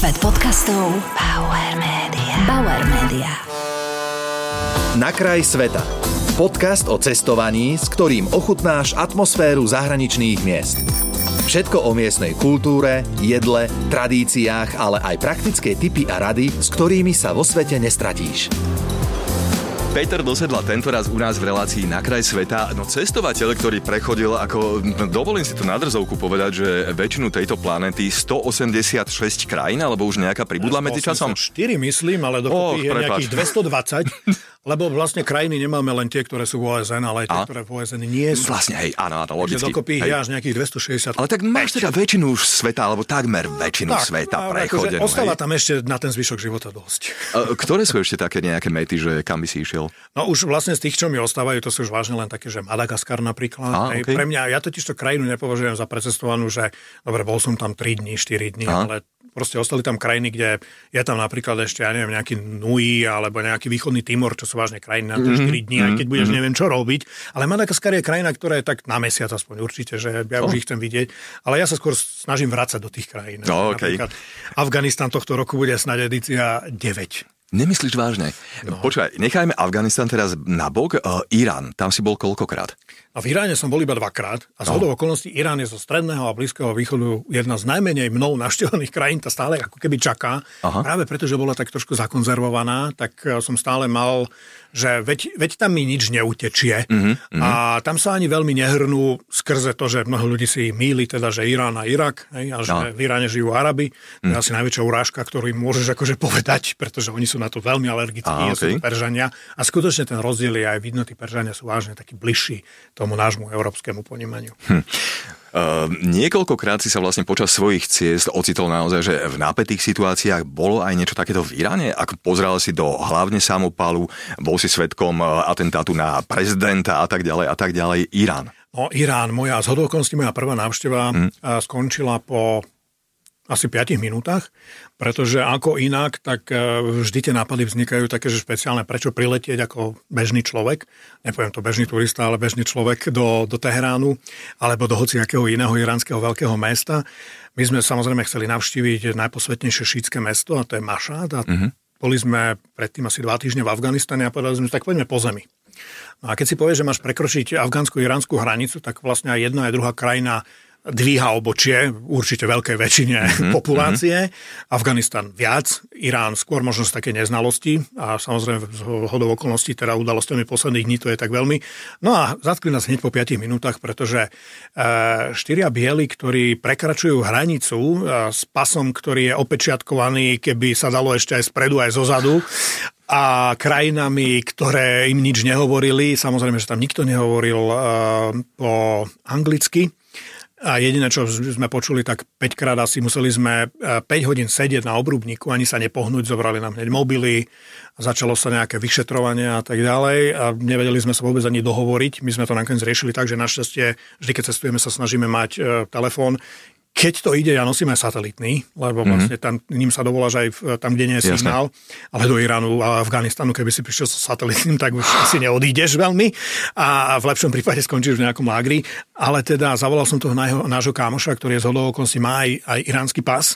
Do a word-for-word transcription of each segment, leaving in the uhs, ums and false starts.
Svet podcastov Bauer Media. Bauer Media. Na kraj sveta. Podcast o cestovaní, s ktorým ochutnáš atmosféru zahraničných miest. Všetko o miestnej kultúre, jedle, tradíciách, ale aj praktické tipy a rady, s ktorými sa vo svete nestratíš. Peter Dosedla tentoraz u nás v relácii Na kraj sveta. No cestovateľ, ktorý prechodil ako, no, dovolím si tu na drzovku povedať, že väčšinu tejto planéty stoosemdesiatšesť krajín, alebo už nejaká pribudla medzi časom? štyri myslím, ale dokopy je nejakých dvestodvadsať. Lebo vlastne krajiny nemáme len tie, ktoré sú v ó es en, ale aj tie, a? ktoré v ó es en nie sú. Vlastne, hej, áno, áno, logicky. Takže dokopy je až nejakých dvestošesťdesiat. Ale tak máš teda väčšinu už sveta, alebo takmer väčšinu tak, sveta prechodenú. Ostáva tam ešte na ten zvyšok života dosť. A ktoré sú ešte také nejaké mety, že kam by si išiel? No už vlastne z tých, čo mi ostávajú, to sú už vážne len také, že Madagaskar napríklad. A, okay. Pre mňa, ja totiž to krajinu nepovažujem za precestovanú, že dobre, bol som tam tri dní, štyri dní, a? ale proste ostali tam krajiny, kde je tam napríklad ešte, ja neviem, nejaký Nui alebo nejaký východný Timor, čo sú vážne krajiny na mm-hmm. štyri dní, aj keď budeš mm-hmm. neviem čo robiť. Ale Madagaskar je krajina, ktorá je tak na mesiac aspoň určite, že ja už oh. ich chcem vidieť. Ale ja sa skôr snažím vrácať do tých krajín. No, okay. Napríklad Afganistan tohto roku bude snáď edícia deväť. Nemyslíš vážne? No. Počúvaj, nechajme Afganistan teraz nabok. Uh, Irán, tam si bol koľkokrát? A v Iráne som bol iba dvakrát a z hodou okolností Irán je zo stredného a blízkeho východu jedna z najmenej mnou navštevených krajín, tá stále ako keby čaká. Aha. Práve preto, že bola tak trošku zakonzervovaná, tak som stále mal, že veď, veď tam mi nič neutečie. Mm-hmm. A tam sa ani veľmi nehrnú skrze to, že mnoho ľudí si mýli teda, že Irán a Irak, hej, a že no. v Iráne žijú Arabi. To je mm. asi najväčšia urážka, ktorú im môžeš akože povedať, pretože oni sú na to veľmi alergickí, a, okay. sú Peržania. A skutočne ten rozdiel je aj vidno, tí Peržania sú vážne takí bližší tomu nášmu európskemu ponímaniu. Hm. Uh, niekoľkokrát si sa vlastne počas svojich ciest ocitol naozaj, že v napätých situáciách bolo aj niečo takéto v Iráne? Ak pozrel si do hlavne samopalu, bol si svedkom atentátu na prezidenta a tak ďalej a tak ďalej. Irán. No Irán, moja z hodou okolností moja prvá návšteva hm. skončila po asi piatich minútach, pretože ako inak, tak vždy tie nápady vznikajú také, že špeciálne, prečo priletieť ako bežný človek, nepoviem to bežný turista, ale bežný človek do, do Teheránu, alebo do hociakého iného iránskeho veľkého mesta. My sme samozrejme chceli navštíviť najposvetnejšie šítske mesto, a to je Mašhad, a mm-hmm. boli sme predtým asi dva týždne v Afganistane a povedali sme, tak poďme po zemi. No a keď si povieš, že máš prekročiť afgánsko-iránsku hranicu, tak vlastne aj jedna aj druhá krajina dvíha obočie, určite veľkej väčšine mm-hmm, populácie. Mm-hmm. Afganistan viac, Irán skôr možno z také neznalosti a samozrejme z hodou okolností, teda udalosťami posledných dní to je tak veľmi. No a zatkli nás hneď po piatich minútach, pretože e, štyria bieli, ktorí prekračujú hranicu e, s pasom, ktorý je opečiatkovaný, keby sa dalo ešte aj spredu, aj zozadu, a krajinami, ktoré im nič nehovorili. Samozrejme, že tam nikto nehovoril e, po anglicky. A jediné, čo sme počuli, tak päťkrát asi museli sme päť hodín sedieť na obrubníku, ani sa nepohnúť, zobrali nám hneď mobily, začalo sa nejaké vyšetrovanie a tak ďalej a nevedeli sme sa vôbec ani dohovoriť. My sme to nakoniec riešili tak, že našťastie vždy, keď cestujeme, sa snažíme mať e, telefón. Keď to ide, ja nosím aj satelitný, lebo vlastne tam, ním sa dovoláš aj v, tam, kde nie je signál, ale do Iránu a Afganistanu, keby si prišiel so satelitným, tak už asi neodídeš veľmi a v lepšom prípade skončíš v nejakom lágri. Ale teda zavolal som toho nášho kámoša, ktorý je z hodou okolností má aj, aj iránsky pas,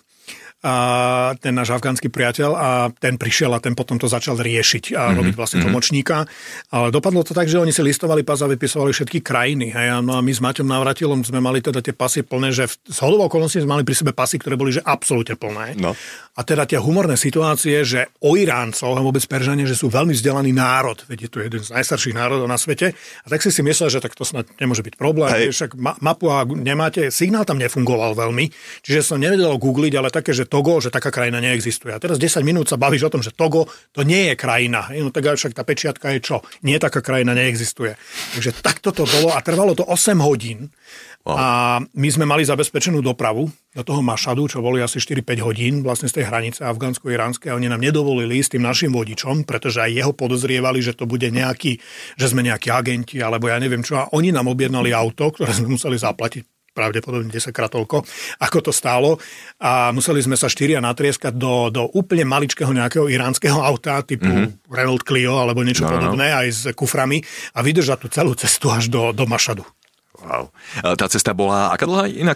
a ten náš afgánsky priateľ a ten prišiel a ten potom to začal riešiť a mm-hmm. robiť vlastne tlmočníka. Ale dopadlo to tak, že oni si listovali pas a vypisovali všetky krajiny. Hej? No a my s Maťom Navratilom sme mali teda tie pasy plné, že z hodou okolností sme mali pri sebe pasy, ktoré boli že absolútne plné. No. A teda tie humorné situácie, že o Iráncov a vôbec Peržania, že sú veľmi vzdelaný národ. Veď je to jeden z najstarších národov na svete. A tak si si myslel, že tak to snad nemôže byť problém. Však ma- mapu a nemáte, signál tam nefungoval veľmi. Čiže som nevedel googliť, ale také, že Togo, že taká krajina neexistuje. A teraz desať minút sa bavíš o tom, že Togo to nie je krajina. No tak však tá pečiatka je čo? Nie, taká krajina neexistuje. Takže takto to bolo a trvalo to osem hodín. Wow. A my sme mali zabezpečenú dopravu do toho Mašhadu, čo boli asi štyri päť hodín vlastne z tej hranice afgánsko-iránskej a oni nám nedovolili s tým našim vodičom, pretože aj jeho podozrievali, že to bude nejaký, že sme nejakí agenti alebo ja neviem čo. A oni nám objednali auto, ktoré sme museli zaplatiť pravdepodobne desaťkrát toľko, ako to stálo. A museli sme sa štyria natrieskať do, do úplne maličkého nejakého iránskeho auta typu mm-hmm. Renault Clio alebo niečo no, podobné, no. aj s kuframi a vydržať tú celú cestu až do, do Mašhadu. Wow. Tá cesta bola aká dlhá inak?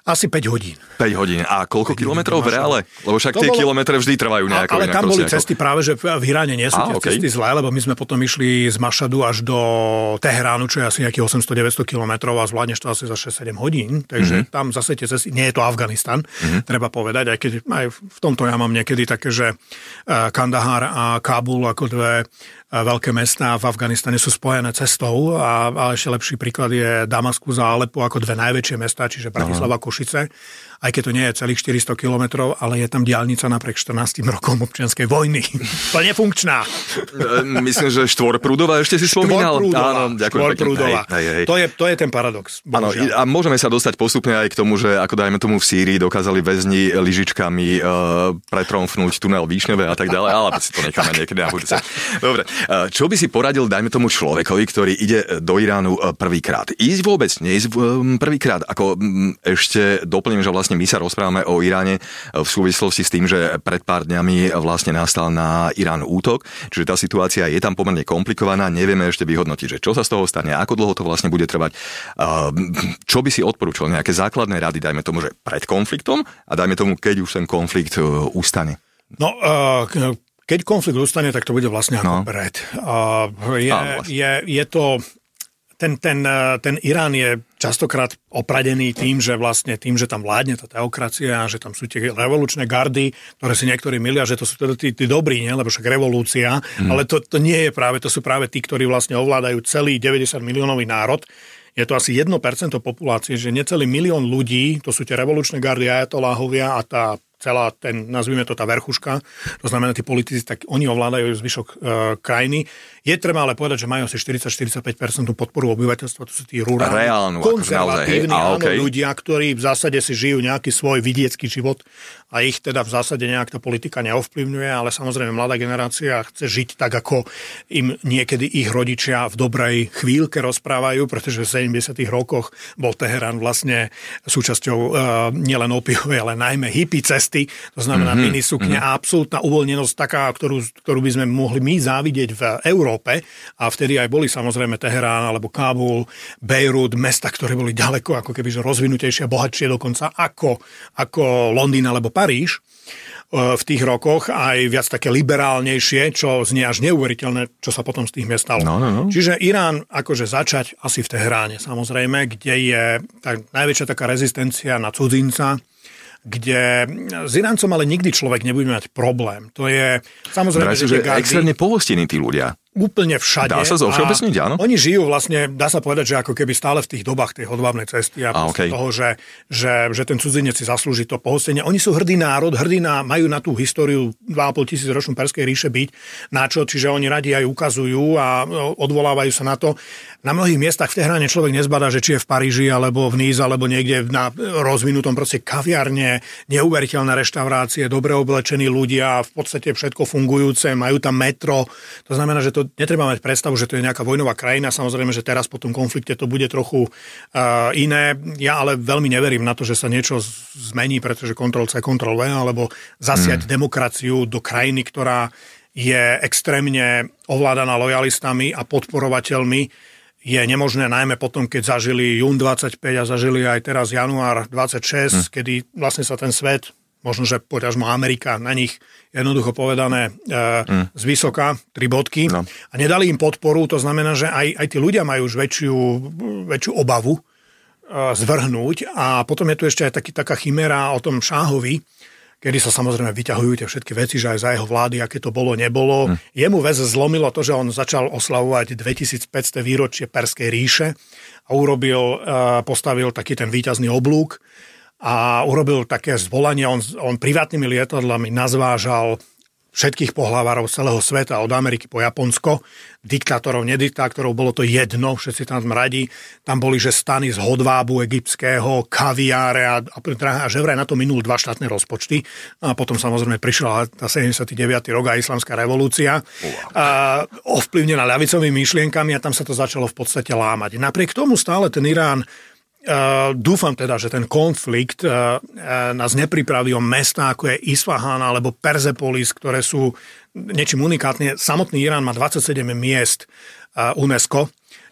Asi päť hodín. päť hodín. A koľko kilometrov v reále? Lebo však to tie bolo... kilometre vždy trvajú nejako. Ale tam boli cesty práve, že v Iráne nie sú a, tie okay. cesty zlé, lebo my sme potom išli z Mašadu až do Teheránu, čo je asi nejakých osemsto deväťsto kilometrov a zvládneš to asi za šesť sedem hodín. Takže mm-hmm. tam zase tie cesty, nie je to Afganistan, mm-hmm. treba povedať, aj keď aj v tomto ja mám niekedy také, že Kandahar a Kábul ako dve veľké mestá v Afganistane sú spojené cestou a, a ešte lepší príklad je Damaskus a Alepo ako dve najväčšie mestá, čiže Bratislava, Košice. Aj keď to nie je celých štyristo kilometrov, ale je tam diaľnica napriek štrnástim rokom občianskej vojny. Plne funkčná. Myslím, že štvorprúdová ešte si spomínal. Áno, štvorprúdová. Hej, hej. To, je, to je ten paradox. Áno, a môžeme sa dostať postupne aj k tomu, že ako dajme tomu v Sýrii dokázali väzni lyžičkami uh, pretromfnúť tunel Víšňové a tak ďalej, ale si to necháme niekedy na budúce. Dobre, uh, čo by si poradil, dajme tomu človekovi, ktorý ide do Iránu prvýkrát? Ísť vôbec, neísť prvýkrát, ako ešte doplním, že vlastne my sa rozprávame o Iráne v súvislosti s tým, že pred pár dňami vlastne nastal na Irán útok, čiže tá situácia je tam pomerne komplikovaná, nevieme ešte vyhodnotiť, že čo sa z toho stane, ako dlho to vlastne bude trvať. Čo by si odporúčal, nejaké základné rady, dajme tomu, že pred konfliktom a dajme tomu, keď už ten konflikt ustane? No, uh, keď konflikt ustane, tak to bude vlastne ako no. pred. Uh, je, Á, vlastne. je, je to... Ten, ten, ten Irán je častokrát opradený tým, že vlastne tým, že tam vládne tá teokracia, že tam sú tie revolučné gardy, ktoré si niektorí milia, že to sú teda tí, tí dobrí, nie? Lebo však revolúcia, mm. ale to, to nie je práve, to sú práve tí, ktorí vlastne ovládajú celý deväťdesiat miliónový národ. Je to asi jedno percento populácie, že necelý milión ľudí, to sú tie revolučné gardy, ajatoláhovia a tá celá ten, nazvime to tá verchuška, to znamená tí politici, tak oni ovládajú zvyšok e, krajiny. Je treba ale povedať, že majú asi štyridsať až štyridsaťpäť percent podporu obyvateľstva, to sú tí rurálni, konzervatívni áno, okay. ľudia, ktorí v zásade si žijú nejaký svoj vidiecký život a ich teda v zásade nejak tá politika neovplyvňuje, ale samozrejme mladá generácia chce žiť tak, ako im niekedy ich rodičia v dobrej chvíľke rozprávajú, pretože v sedemdesiatych rokoch bol Teherán vlastne súčasťou e, nielen opiovej, ale najmä hippie cesty, to znamená mm-hmm, minisukne mm-hmm. a absolútna uvoľnenosť taká, ktorú, ktorú by sme mohli my závidieť v Európe a vtedy aj boli samozrejme Teherán alebo Kábul, Bejrút, mesta, ktoré boli ďaleko ako keby rozvinutejšie a bohatšie dokonca ako, ako Londýn alebo Paríž v tých rokoch, aj viac také liberálnejšie, čo znie až neuveriteľné, čo sa potom z tých miest stalo. No, no, no. Čiže Irán akože začať asi v Teheráne, samozrejme, kde je tá najväčšia taká rezistencia na cudzinca, kde s Iráncom ale nikdy človek nebude mať problém. To je samozrejme, Vraj, že, že extrémne pohostení tí ľudia. Úplne všade. Dá sa zovšeobecniť, áno? Oni žijú vlastne, dá sa povedať, že ako keby stále v tých dobách tej hodvábnej cesty a, a okay. toho, že, že, že ten cudzinec si zaslúži to pohostenie. Oni sú hrdý národ, hrdí na, majú na tú históriu dva a pol tisíc ročnú Perskej ríše byť, na čo, čiže oni radi aj ukazujú a odvolávajú sa na to. Na mnohých miestach v Teheráne človek nezbadá, že či je v Paríži, alebo v Nice, alebo niekde na rozvinutom proste kaviarne, neuveriteľné reštaurácie, dobre oblečení ľudia, v podstate všetko fungujúce, majú tam metro. To znamená, že to netreba mať predstavu, že to je nejaká vojnová krajina. Samozrejme, že teraz po tom konflikte to bude trochu uh, iné. Ja ale veľmi neverím na to, že sa niečo zmení, pretože kontrol C, kontrol V, alebo zasiať mm. demokraciu do krajiny, ktorá je extrémne ovládaná lojalistami a podporovateľmi, je nemožné, najmä potom, keď zažili jún dvadsaťpäť a zažili aj teraz január dvadsaťšesť, mm. kedy vlastne sa ten svet, možno, že poďažmo Amerika na nich jednoducho povedané e, mm. zvysoka, tri bodky, no. a nedali im podporu, to znamená, že aj, aj tí ľudia majú už väčšiu, väčšiu obavu e, zvrhnúť a potom je tu ešte aj taký, taká chiméra o tom šáhovi, kedy sa samozrejme vyťahujú tie všetky veci, že aj za jeho vlády, aké to bolo, nebolo. Mm. Jemu väz zlomilo to, že on začal oslavovať dvetisícpäťsté výročie Perskej ríše a urobil, e, postavil taký ten víťazný oblúk, a urobil také zvolanie, on, on privátnymi lietadlami nazvážal všetkých pohlavárov celého sveta, od Ameriky po Japonsko, diktátorov, nediktátorov, bolo to jedno, všetci tam radi, tam boli, že stany z hodvábu egyptského, kaviáre a, a že vraj na to minul dva štátne rozpočty a potom samozrejme prišla tá sedemdesiaty deviaty rok a islamská revolúcia, a, ovplyvnená ľavicovými myšlienkami a tam sa to začalo v podstate lámať. Napriek tomu stále ten Irán Uh, dúfam teda, že ten konflikt uh, uh, nás nepripraví o mestá, ako je Isfahan alebo Persepolis, ktoré sú niečím unikátne. Samotný Irán má dvadsaťsedem miest uh, UNESCO,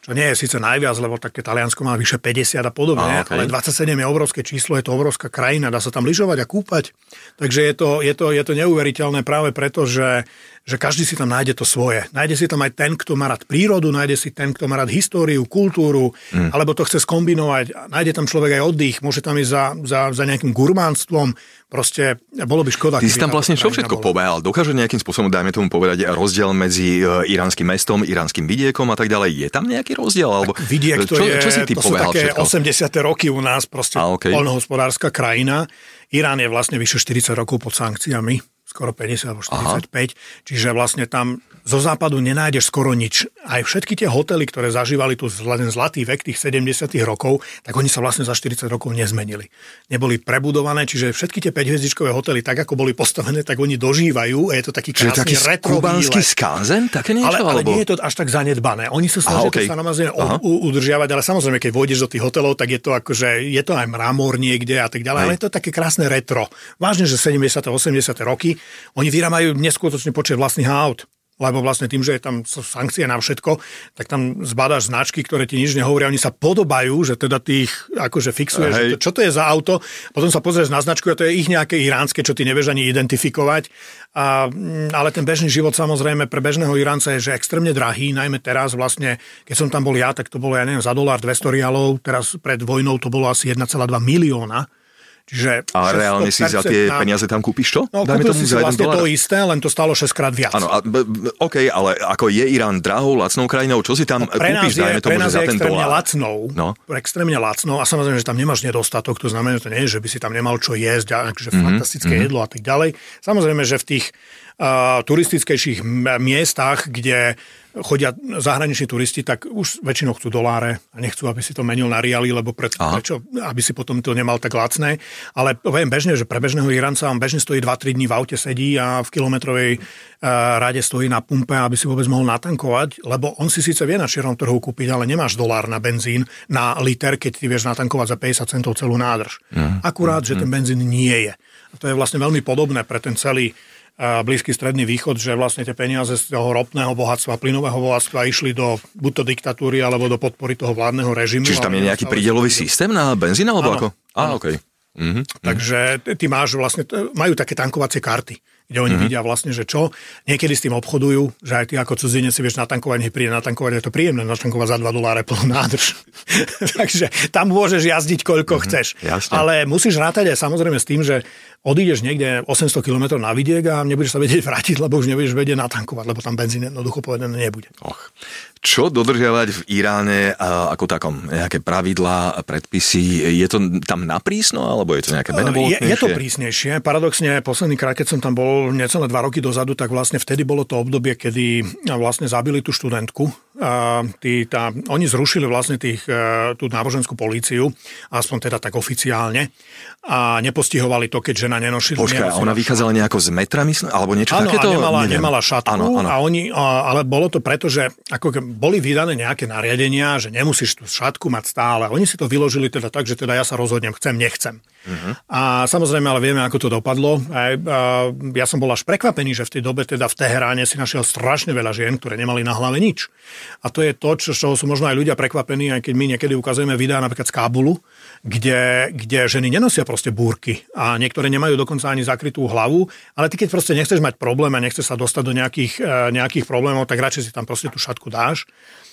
čo nie je síce najviac, lebo také Taliansko má vyše päťdesiat a podobne, a, okay. ale dvadsaťsedem je obrovské číslo, je to obrovská krajina, dá sa tam lyžovať a kúpať. Takže je to, je to, je to neuveriteľné práve preto, že že každý si tam nájde to svoje. Nájde si tam aj ten, kto má rád prírodu, nájde si ten, kto má rád históriu, kultúru, mm. alebo to chce skombinovať. Nájde tam človek aj oddych, môže tam ísť za, za, za nejakým gurmánstvom. Proste bolo by škoda. Ty si tam vlastne čo všetko pobehal? Dokáže nejakým spôsobom, dajme tomu povedať, rozdiel medzi iránskym mestom, iránskym vidiekom a tak ďalej? Je tam nejaký rozdiel? Alebo vidiek to, čo, je, čo si ty to sú také všetko? osemdesiate roky u nás, proste okay. poľnohospodárska krajina. Irán je vlastne vyše štyridsať rokov pod sankciami. Skoro päťdesiat alebo štyridsaťpäť. Aha. Čiže vlastne tam zo západu nenájdeš skoro nič. Aj všetky tie hotely, ktoré zažívali tu ten zlatý vek tých sedemdesiatych rokov, tak oni sa vlastne za štyridsať rokov nezmenili. Neboli prebudované, čiže všetky tie päťhviezdičkové hotely, tak ako boli postavené, tak oni dožívajú a je to taký krásny retro výlet. Čiže taký kubánsky skanzen? Také niečo? Ale, ale alebo... nie je to až tak zanedbané. Oni sa snažia okay. to sa namazene udržiavať, ale samozrejme, keď vôjdeš do tých hotelov, tak je to akože, je to aj mramor niekde a tak ďalej, ale je to také krásne retro. Vážne, že sedemdesiate osemdesiate roky oni vyrábajú neskutočný počet vlastných aut, lebo vlastne tým, že je tam sankcie na všetko, tak tam zbadáš značky, ktoré ti nič nehovoria, oni sa podobajú, že teda ty ich akože fixuješ, že to, čo to je za auto, potom sa pozrieš na značku a to je ich nejaké iránske, čo ty nevieš ani identifikovať. A, ale ten bežný život samozrejme pre bežného Iránca je, že extrémne drahý, najmä teraz vlastne, keď som tam bol ja, tak to bolo, ja neviem, za dolár dvesto rialov, teraz pred vojnou to bolo asi jeden celá dva milióna. Čiže a reálne si za tie na... peniaze tam kúpiš to? No, kúpil si si vlastne to isté, len to stalo šesťkrát viac. Áno, OK, ale ako je Irán drahou, lacnou krajinou, čo si tam no, kúpiš, dajme tomu, že za ten dolár? Pre nás je extrémne lacnou, no. extrémne lacnou a samozrejme, že tam nemáš nedostatok, to znamená, že to nie je, že by si tam nemal čo jesť, a akože mm-hmm. fantastické mm-hmm. jedlo a tak ďalej. Samozrejme, že v tých uh, turistickejších miestach, kde chodia zahraniční turisti, tak už väčšinou chcú doláre a nechcú, aby si to menil na riali, lebo pre, prečo, aby si potom to nemal tak lacné. Ale poviem bežne, že pre bežného Iránca on bežne stojí dva tri dní v aute sedí a v kilometrovej uh, rade stojí na pumpe, aby si vôbec mohol natankovať, lebo on si síce vie na čiernom trhu kúpiť, ale nemáš dolár na benzín, na liter, keď ty vieš natankovať za päťdesiat centov celú nádrž. Mm. Akurát, mm. že ten benzín nie je. A to je vlastne veľmi podobné pre ten celý Blízky stredný východ, že vlastne tie peniaze z toho ropného bohatstva, plynového bohatstva išli do buď to diktatúry, alebo do podpory toho vládneho režimu. Čiže tam je nejaký prídelový systém na benzín, alebo áno, ako? Á, okej. Okay. Mhm. Takže ty máš vlastne, majú také tankovacie karty, kde oni mm-hmm. vidia vlastne, že čo, niekedy s tým obchodujú, že aj ty ako cudzinec si vieš natankovať, nech príde natankovať, je to príjemné natankovať za dva doláre plnú nádrž. Takže tam môžeš jazdiť koľko mm-hmm. chceš. Jasne. Ale musíš rátať aj samozrejme s tým, že odídeš niekde osemsto kilometrov na vidiek a nebudeš sa vedieť vrátiť, lebo už nebudeš vedieť natankovať, lebo tam benzín jednoducho povedané nebude. Och. Čo dodržiavať v Iráne ako takom, nejaké pravidlá, predpisy, je to tam naprísno, alebo je to nejaké benevolentnejšie? Je, je to prísnejšie. Paradoxne, posledný krát, keď som tam bol necelé dva roky dozadu, tak vlastne vtedy bolo to obdobie, kedy vlastne zabili tú študentku. A tí, tá, oni zrušili vlastne tých, tú náboženskú políciu, aspoň teda tak oficiálne, a nepostihovali to, keď žena nenošila. Počkaj, ona vychádzala nejako z metra, myslím, alebo niečo áno, takéto? Áno, nemala, nemala šatku, áno, áno. A oni, a, ale bolo to preto, že ako boli vydané nejaké nariadenia, že nemusíš tú šatku mať stále. Oni si to vyložili teda tak, že teda ja sa rozhodnem, chcem, nechcem. Uh-huh. A samozrejme, ale vieme, ako to dopadlo. Aj, a ja som bol až prekvapený, že v tej dobe teda v Teheráne si našiel strašne veľa žien, ktoré nemali na hlave nič. A to je to, čo, čo sú možno aj ľudia prekvapení, aj keď my niekedy ukazujeme videá napríklad z Kábulu, kde, kde ženy nenosia proste búrky a niektoré nemajú dokonca ani zakrytú hlavu, ale ty keď proste nechceš mať problém a nechceš sa dostať do nejakých, nejakých problémov, tak radšej si tam proste tú šatku dáš.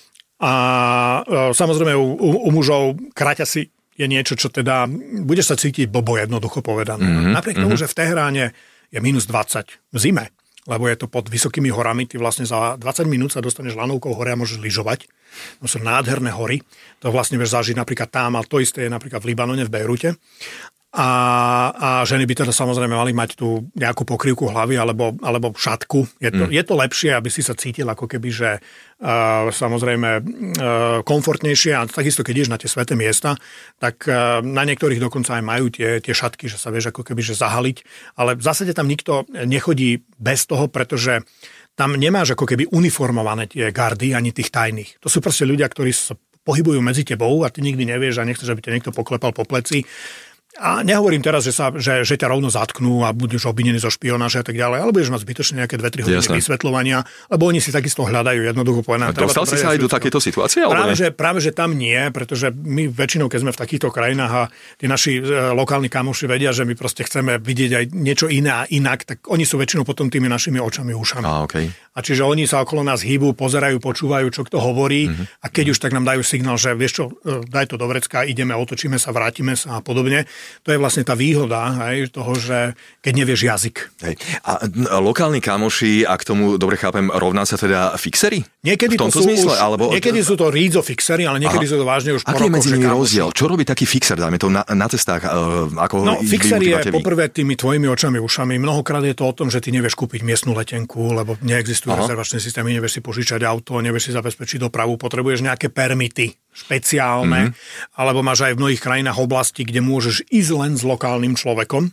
A samozrejme u, u, u mužov kraťasy je niečo, čo teda budeš sa cítiť blbo, jednoducho povedané. Mm-hmm. Napriek tomu, mm-hmm. že v Teheráne je mínus dvadsať v zime, lebo je to pod vysokými horami, ty vlastne za dvadsať minút sa dostaneš lanovkou hore a môžeš lyžovať. To sú nádherné hory. To vlastne vieš zažiť napríklad tam, ale to isté je napríklad v Libanone, v Bejrute. A, a ženy by teda samozrejme mali mať tú nejakú pokrývku hlavy alebo, alebo šatku. Je to, mm. je to lepšie, aby si sa cítil ako keby, že uh, samozrejme uh, komfortnejšie a takisto, keď ideš na tie sväté miesta, tak uh, na niektorých dokonca aj majú tie, tie šatky, že sa vieš ako keby, že zahaliť. Ale v zásade tam nikto nechodí bez toho, pretože tam nemáš ako keby uniformované tie gardy ani tých tajných. To sú proste ľudia, ktorí sa pohybujú medzi tebou a ty nikdy nevieš a nechceš, aby ťa niekto poklepal po pleci. A nehovorím teraz, že, sa, že, že ťa rovno zatknú a budeš obvinený zo špionáže a tak ďalej, ale budeš mať zbytočne nejaké dve tri hodiny vysvetľovania, lebo oni si takisto hľadajú jednoducho povedané. Dostal si sa aj do takéto situácie? Práve že, práve, že tam nie, pretože my väčšinou, keď sme v takýchto krajinách a tí naši e, lokálni kamoši vedia, že my proste chceme vidieť aj niečo iné a inak, tak oni sú väčšinou potom tými našimi očami, ušami. A, okay. a čiže oni sa okolo nás hýbu, pozerajú, počúvajú, čo kto hovorí mm-hmm. a keď už tak nám dajú signál, že vieš čo, daj to do vrecka, ideme, otočíme sa, vrátime sa a podobne. To je vlastne tá výhoda, hej, toho, že keď nevieš jazyk. Hej. A lokálni kamoši, ak tomu dobre chápem, rovná sa teda fixery? Niekedy, to sú, už, alebo... niekedy sú to rídzo fixery, ale niekedy Aha. sú to vážne už po Aký je medzi nimi rozdiel? kamoši. Čo robí taký fixer, dajme to na, na cestách? Uh, ako no, fixer je vy? poprvé tými tvojimi očami, ušami. Mnohokrát je to o tom, že ty nevieš kúpiť miestnu letenku, lebo neexistujú Aha. rezervačné systémy, nevieš si požičať auto, nevieš si zabezpečiť dopravu, potrebuješ nejaké permity špeciálne, mm-hmm. alebo máš aj v mnohých krajinách oblasti, kde môžeš ísť len s lokálnym človekom.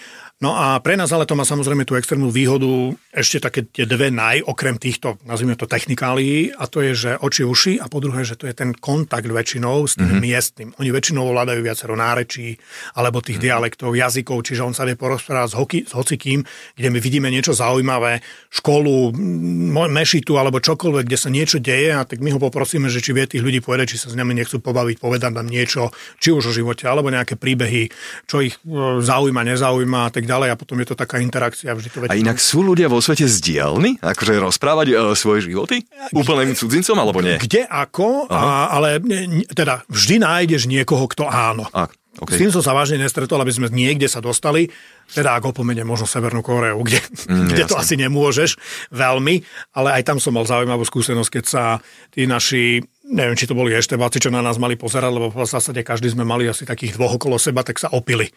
No a pre nás ale to má samozrejme tú extrémnu výhodu, ešte také tie dve naj, okrem týchto, nazvime to technikálií, a to je, že oči, uši, a po druhé, že to je ten kontakt väčšinou s tým mm-hmm. miestnym. Oni väčšinou ovládajú viacero nárečí, alebo tých mm-hmm. dialektov, jazykov, čiže on sa vie porozprávať s, hoky, s hocikým, kde my vidíme niečo zaujímavé, školu, mešitu, alebo čokoľvek, kde sa niečo deje, a tak my ho poprosíme, že či vie tých ľudí povedať, či sa s nami nechcú pobaviť, povedať nám niečo, či už o živote, alebo nejaké príbehy, čo ich zaujíma, nezaujíma, a tak ďalej, a potom je to taká interakcia. Vždy to a inak sú ľudia vo svete zdielni? Akože rozprávať e, svoje životy? Úplným cudzincom, alebo nie? Kde ako, a, ale ne, teda vždy nájdeš niekoho, kto áno. A, okay. S tým som sa vážne nestretol, aby sme niekde sa dostali, teda ak opomeniem možno Severnú Kóreu, kde, mm, kde to asi nemôžeš veľmi, ale aj tam som mal zaujímavú skúsenosť, keď sa tí naši, neviem, či to boli eštebáci, čo na nás mali pozerať, lebo v zásade každý sme mali asi takých dvoch okolo seba, tak sa opili.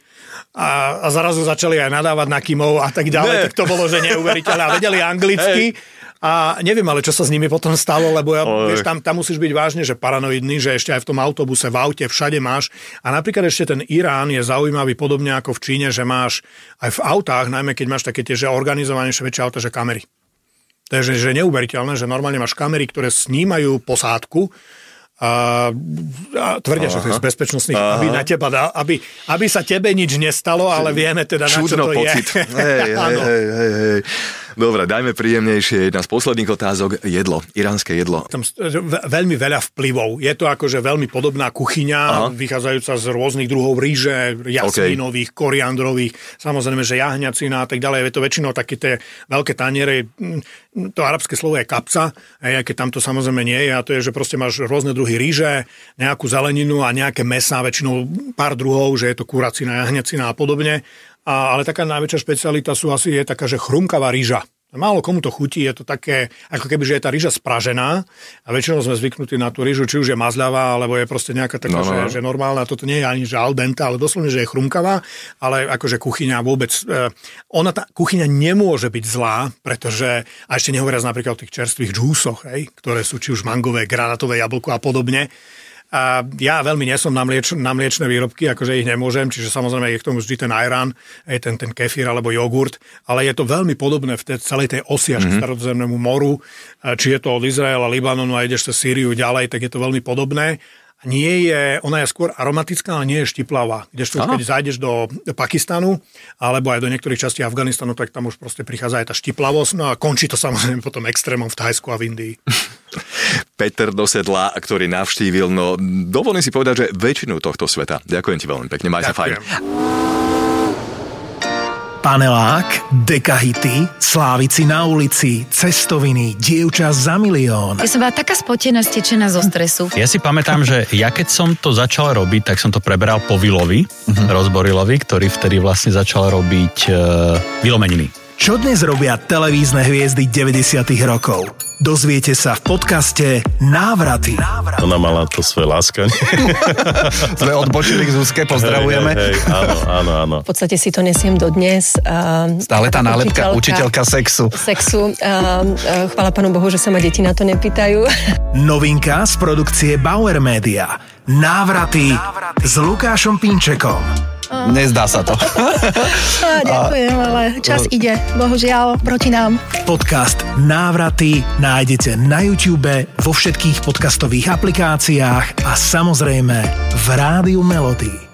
A, a zarazu začali aj nadávať na Kimov a tak ďalej, ne. tak to bolo, že neuveriteľné. A vedeli anglicky. Hej. A neviem ale, čo sa s nimi potom stalo, lebo ja, vieš, tam, tam musíš byť vážne, že paranoidný, že ešte aj v tom autobuse, v aute, všade máš. A napríklad ešte ten Irán je zaujímavý podobne ako v Číne, že máš aj v autách, najmä keď máš také tie, že organizovanejšie väčšie auta, že kamery. To je, že, že neuveriteľné, že normálne máš kamery, ktoré snímajú posádku a, a tvrdia, Aha. že to je z bezpečnostných, Aha. aby na teba dá, aby, aby sa tebe nič nestalo, ale vieme teda, na čo to pocit. je. Hej, hej, hej, hej, hej. Dobre, dajme príjemnejšie. Jedna z posledných otázok. Jedlo. Iránske jedlo. Tam veľmi veľa vplyvov. Je to akože veľmi podobná kuchyňa, Aha. vychádzajúca z rôznych druhov ríže, jasmínových, okay. koriandrových, samozrejme, že jahňacina a tak ďalej. Je to väčšinou také tie veľké taniere. To arabské slovo je kapsa, aj keď tam to samozrejme nie je. A to je, že proste máš rôzne druhy ríže, nejakú zeleninu a nejaké mäsá, väčšinou pár druhov, že je to kuracina, jahňacina a podobne. A, ale taká najväčšia špecialita sú asi je taká, že chrumkavá ryža. Málo komu to chutí, je to také, ako keby, že je tá ryža spražená a väčšinou sme zvyknutí na tú ryžu, či už je mazľavá, alebo je proste nejaká taká, no, no. Že, že normálna, toto nie je ani že al dente, ale doslovne, že je chrumkavá, ale akože kuchyňa vôbec, ona tá kuchyňa nemôže byť zlá, pretože, a ešte nehovoriac napríklad o tých čerstvých džúsoch, hej, ktoré sú či už mangové, granátové jablko a podobne. A ja veľmi nesom na, mlieč, na mliečne výrobky, akože ich nemôžem, čiže samozrejme je k tomu vždy ten ajran, ten, ten kefír alebo jogurt, ale je to veľmi podobné v tej, celej tej osi až mm-hmm. k Stredozemnému moru, či je to od Izraela, Libanonu a ideš cez Sýriu ďalej, tak je to veľmi podobné. Nie je, ona je skôr aromatická, ale nie je štiplavá. Kdežto keď zájdeš do, do Pakistanu, alebo aj do niektorých častí Afganistanu, tak tam už proste prichádza aj tá štiplavosť, no a končí to samozrejme potom extrémom v Thajsku a v Indii. Peter Dosedla, ktorý navštívil, no dovolím si povedať, že väčšinu tohto sveta. Ďakujem ti veľmi pekne, maj sa fajn. Panelák, dekahity, slávici na ulici, cestoviny, dievča za milión. Ja som bola taká spotená, stečená zo stresu. Ja si pamätám, že ja keď som to začal robiť, tak som to preberal po Vilovi, uh-huh. Rozborilovi, ktorý vtedy vlastne začal robiť uh, Vilomeniny. Čo dnes robia televízne hviezdy deväťdesiatych rokov? Dozviete sa v podcaste Návraty. Ona mala to svoje láskanie. Sme odbočili k Zuzke, pozdravujeme. Hej, hej, hej, áno, áno, áno. V podstate si to nesiem dodnes. Uh, Stále tá nálepka, učiteľka, učiteľka sexu. Sexu. Uh, uh, chvála Pánu Bohu, že sa ma deti na to nepýtajú. Novinka z produkcie Bauer Media. Návraty, Návraty. S Lukášom Pinčekom. Nezdá sa to. Á, ďakujem, ale čas ide, bohužiaľ, proti nám. Podcast Návraty nájdete na YouTube, vo všetkých podcastových aplikáciách a samozrejme v Rádiu Melody.